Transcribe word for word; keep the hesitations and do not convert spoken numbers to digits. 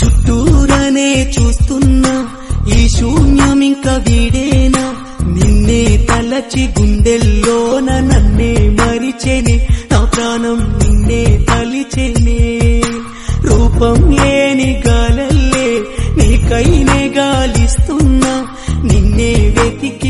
చుట్టూరనే చూస్తున్నా ఈ శూన్యం ఇంకా వీడేనా నిన్నే తలచి గుండెల్లోన నన్నే మరిచెనే నా ప్రాణం నిన్నే తలిచెనే రూపం లేని గాలల్లే నీకైనే గాలిస్తున్నా నిన్నే వెతికి